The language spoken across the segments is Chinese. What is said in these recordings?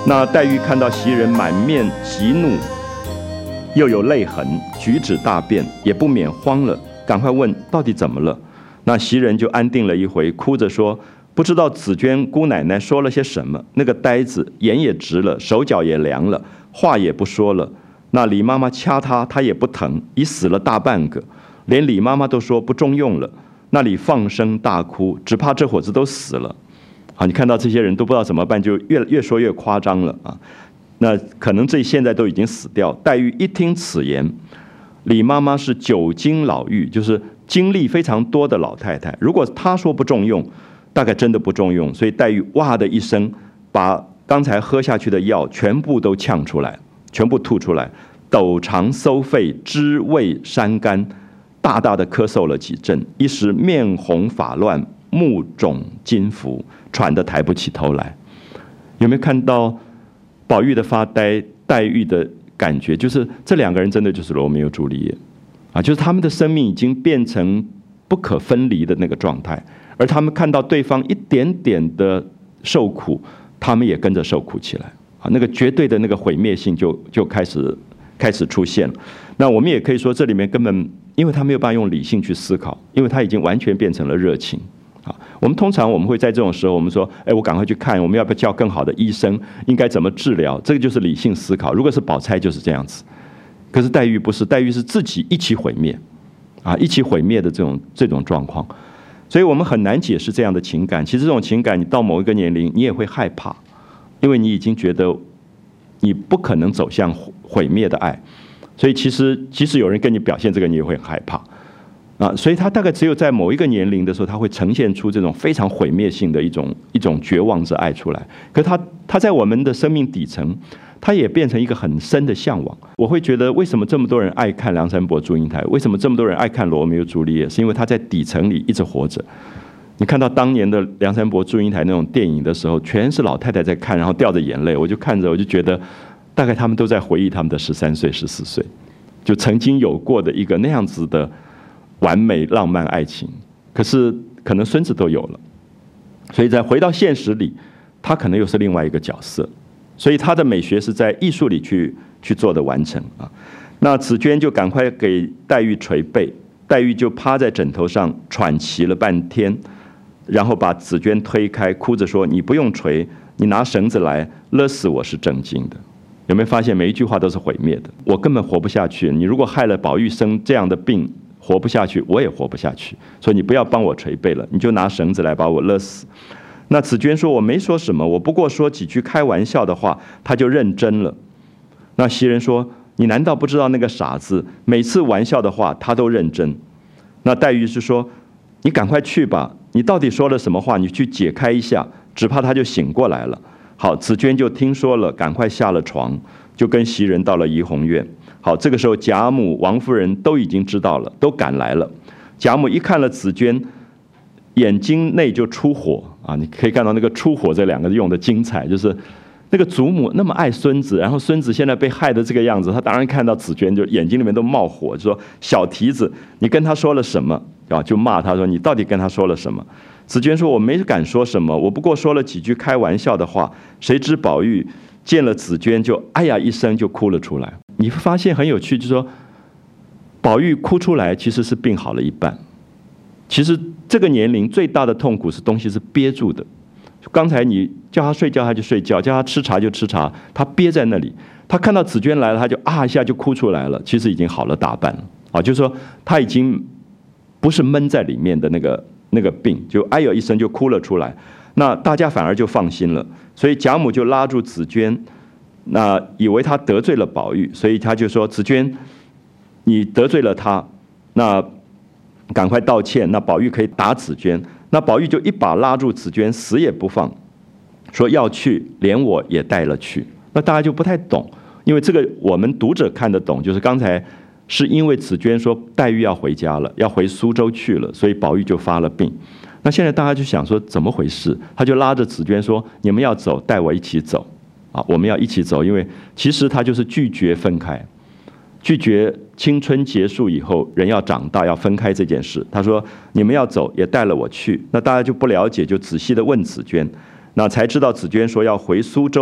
那黛玉看到袭人满面喜怒，又有泪痕，举止大变，也不免慌了，赶快问到底怎么了。那袭人就安定了一回，哭着说不知道紫娟姑奶奶说了些什么，那个呆子眼也直了，手脚也凉了，话也不说了。那李妈妈掐她，她也不疼，已死了大半个，连李妈妈都说不中用了。那里放声大哭，只怕这伙子都死了。你看到这些人都不知道怎么办，就越说越夸张了啊。那可能这现在都已经死掉。黛玉一听此言，李妈妈是久经老妪，就是经历非常多的老太太，如果她说不中用，大概真的不中用。所以黛玉哇的一声，把刚才喝下去的药全部都呛出来，全部吐出来，抖肠搜肺，肢胃山肝，大大的咳嗽了几阵，一时面红发乱，目肿筋浮，喘得抬不起头来。有没有看到宝玉的发呆，黛玉的感觉？就是这两个人真的就是罗密欧朱丽叶啊，就是他们的生命已经变成不可分离的那个状态，而他们看到对方一点点的受苦，他们也跟着受苦起来啊，那个绝对的那个毁灭性就开始出现了。那我们也可以说，这里面根本因为他没有办法用理性去思考，因为他已经完全变成了热情。我们通常会在这种时候，我们说，我赶快去看，我们要不要叫更好的医生？应该怎么治疗？这个就是理性思考。如果是宝钗就是这样子，可是黛玉不是，黛玉是自己一起毁灭，一起毁灭的这种状况。所以我们很难解释这样的情感。其实这种情感，你到某一个年龄，你也会害怕，因为你已经觉得你不可能走向毁灭的爱。所以其实即使有人跟你表现这个，你也会很害怕。所以他大概只有在某一个年龄的时候，他会呈现出这种非常毁灭性的一种绝望之爱出来。可是他在我们的生命底层，他也变成一个很深的向往。我会觉得，为什么这么多人爱看梁山伯祝英台？为什么这么多人爱看罗密欧朱丽叶？是因为他在底层里一直活着。你看到当年的梁山伯祝英台那种电影的时候，全是老太太在看，然后掉着眼泪。我就看着，我就觉得，大概他们都在回忆他们的13岁、14岁，就曾经有过的一个那样子的完美浪漫爱情，可是可能孙子都有了，所以在回到现实里，他可能又是另外一个角色，所以他的美学是在艺术里去做的完成啊。那紫娟就赶快给黛玉捶背，黛玉就趴在枕头上喘息了半天，然后把紫娟推开，哭着说：“你不用捶，你拿绳子来勒死我是正经的。”有没有发现每一句话都是毁灭的？我根本活不下去，你如果害了宝玉生这样的病，活不下去，我也活不下去，所以你不要帮我捶背了，你就拿绳子来把我勒死。那紫娟说：“我没说什么，我不过说几句开玩笑的话。”他就认真了。那袭人说：“你难道不知道那个傻子每次玩笑的话他都认真？”那黛玉是说：“你赶快去吧，你到底说了什么话？你去解开一下，只怕他就醒过来了。”好，紫娟就听说了，赶快下了床，就跟袭人到了怡红院。好，这个时候贾母、王夫人都已经知道了，都赶来了。贾母一看了紫娟，眼睛内就出火啊！你可以看到那个出火这两个字用的精彩，就是那个祖母那么爱孙子，然后孙子现在被害的这个样子，他当然看到紫娟就眼睛里面都冒火，就说：“小蹄子，你跟他说了什么？”就骂他说：“你到底跟他说了什么？”紫娟说：“我没敢说什么，我不过说了几句开玩笑的话。”谁知宝玉见了紫娟就哎呀一声就哭了出来。你会发现很有趣，就是说宝玉哭出来其实是病好了一半。其实这个年龄最大的痛苦是东西是憋住的。刚才你叫他睡觉他就睡觉，叫他吃茶就吃茶，他憋在那里。他看到紫娟来了，他就一下就哭出来了，其实已经好了大半了。就是说他已经不是闷在里面的那个病，就哎呦一声就哭了出来。那大家反而就放心了，所以贾母就拉住紫娟，那以为他得罪了宝玉，所以他就说：“紫娟，你得罪了他，那赶快道歉。那宝玉可以打紫娟。”那宝玉就一把拉住紫娟，死也不放，说要去，连我也带了去。那大家就不太懂，因为这个我们读者看得懂，就是刚才是因为紫娟说黛玉要回家了，要回苏州去了，所以宝玉就发了病。那现在大家就想说怎么回事？他就拉着紫娟说：“你们要走，带我一起走我们要一起走。”因为其实他就是拒绝分开，拒绝青春结束以后人要长大要分开这件事。他说：“你们要走，也带了我去。”那大家就不了解，就仔细的问紫娟，那才知道紫娟说要回苏州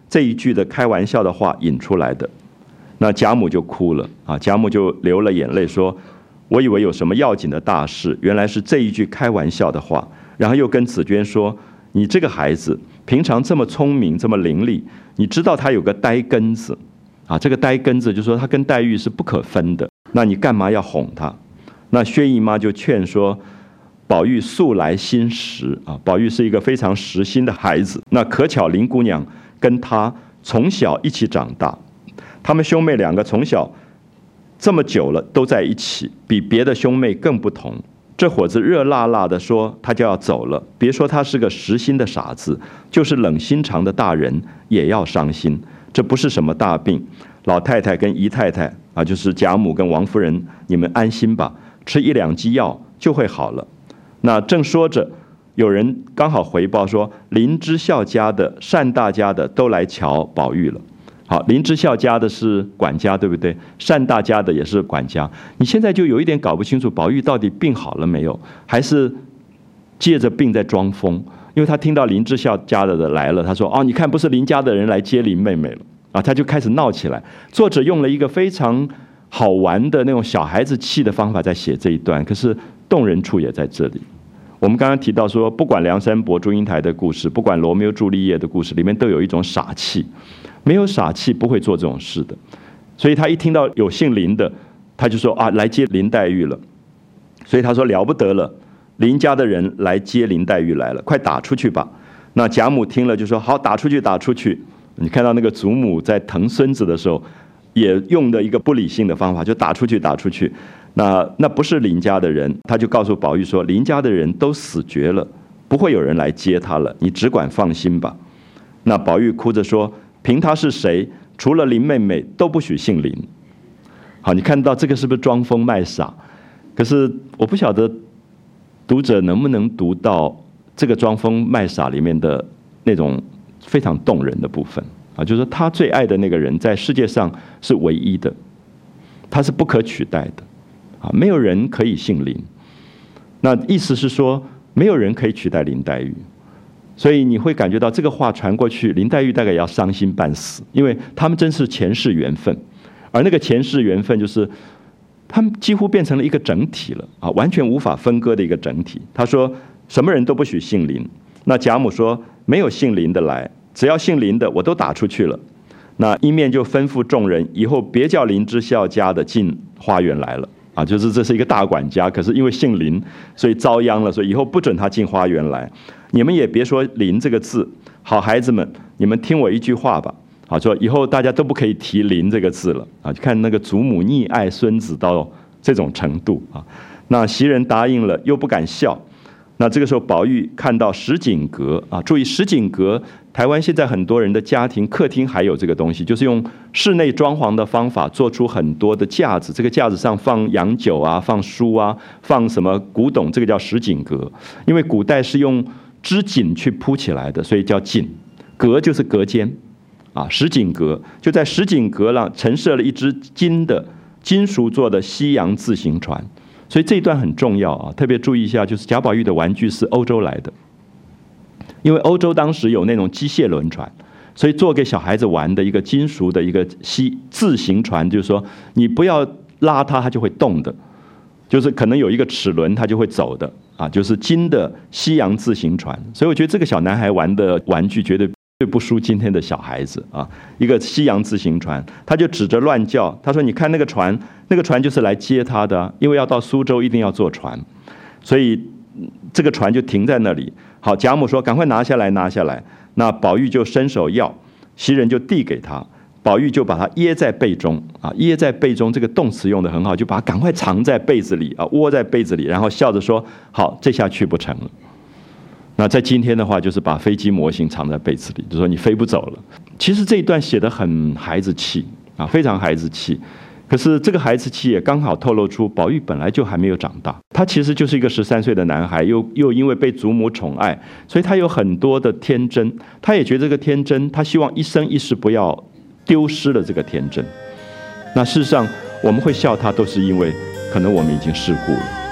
这一句的开玩笑的话引出来的。那贾母就哭了啊，贾母就流了眼泪说：“我以为有什么要紧的大事，原来是这一句开玩笑的话。”然后又跟紫娟说：“你这个孩子平常这么聪明，这么伶俐，你知道他有个呆根子啊？这个呆根子就说他跟黛玉是不可分的，那你干嘛要哄他？”那薛姨妈就劝说宝玉素来心实啊，宝玉是一个非常实心的孩子。那可巧林姑娘跟他从小一起长大，他们兄妹两个从小这么久了都在一起，比别的兄妹更不同。这伙子热辣辣的说他就要走了，别说他是个实心的傻子，就是冷心肠的大人也要伤心。这不是什么大病，老太太跟姨太太啊，就是贾母跟王夫人，你们安心吧，吃1、2剂药就会好了。那正说着，有人刚好回报说林之孝家的、单大家的都来瞧宝玉了。好，林之孝家的是管家，对不对？单大家的也是管家。你现在就有一点搞不清楚，宝玉到底病好了没有，还是借着病在装疯？因为他听到林之孝家的来了，他说：“哦，你看，不是林家的人来接林妹妹了啊！”他就开始闹起来。作者用了一个非常好玩的那种小孩子气的方法在写这一段，可是动人处也在这里。我们刚刚提到说，不管梁山伯祝英台的故事，不管罗密欧朱丽叶的故事，里面都有一种傻气，没有傻气不会做这种事的。所以他一听到有姓林的，他就说啊，来接林黛玉了。所以他说了不得了，林家的人来接林黛玉来了，快打出去吧。那贾母听了就说好，打出去，打出去。你看到那个祖母在疼孙子的时候，也用的一个不理性的方法，就打出去，打出去。那不是林家的人，他就告诉宝玉说，林家的人都死绝了，不会有人来接他了，你只管放心吧。那宝玉哭着说，凭他是谁，除了林妹妹都不许姓林。好，你看到这个是不是装疯卖傻？可是我不晓得读者能不能读到这个装疯卖傻里面的那种非常动人的部分啊，就是说他最爱的那个人在世界上是唯一的，他是不可取代的。没有人可以姓林，那意思是说没有人可以取代林黛玉，所以你会感觉到这个话传过去，林黛玉大概也要伤心半死，因为他们真是前世缘分，而那个前世缘分就是他们几乎变成了一个整体了啊，完全无法分割的一个整体。他说什么人都不许姓林，那贾母说没有姓林的来，只要姓林的我都打出去了。那一面就吩咐众人以后别叫林之孝家的进花园来了。啊，就是这是一个大管家，可是因为姓林，所以遭殃了，所以以后不准他进花园来。你们也别说林这个字，好孩子们，你们听我一句话吧。好，说以后大家都不可以提林这个字了啊！就看那个祖母溺爱孙子到这种程度啊。那袭人答应了，又不敢笑。那这个时候，宝玉看到什锦阁啊，注意什锦阁，台湾现在很多人的家庭客厅还有这个东西，就是用室内装潢的方法做出很多的架子，这个架子上放洋酒啊，放书啊，放什么古董，这个叫什锦阁。因为古代是用织锦去铺起来的，所以叫锦，阁就是隔间啊。什锦阁就在什锦阁上陈设了一只金属做的西洋自行船。所以这一段很重要啊，特别注意一下，就是贾宝玉的玩具是欧洲来的，因为欧洲当时有那种机械轮船，所以做给小孩子玩的一个金属的一个自行船，就是说你不要拉它，它就会动的，就是可能有一个齿轮，它就会走的啊，就是金的西洋自行船。所以我觉得这个小男孩玩的玩具绝对不输今天的小孩子啊！一个西洋自行船，他就指着乱叫，他说：“你看那个船，那个船就是来接他的，因为要到苏州一定要坐船，所以这个船就停在那里。”好，贾母说：“赶快拿下来，拿下来。”那宝玉就伸手要，袭人就递给他，宝玉就把它掖在被中啊，掖在被中这个动词用得很好，就把它赶快藏在被子里啊，窝在被子里，然后笑着说：“好，这下去不成了。”那在今天的话，就是把飞机模型藏在被子里，就说你飞不走了。其实这一段写得很孩子气啊，非常孩子气。可是这个孩子气也刚好透露出宝玉本来就还没有长大，他其实就是一个13岁的男孩，又因为被祖母宠爱，所以他有很多的天真。他也觉得这个天真，他希望一生一世不要丢失了这个天真。那事实上我们会笑他，都是因为可能我们已经世故了。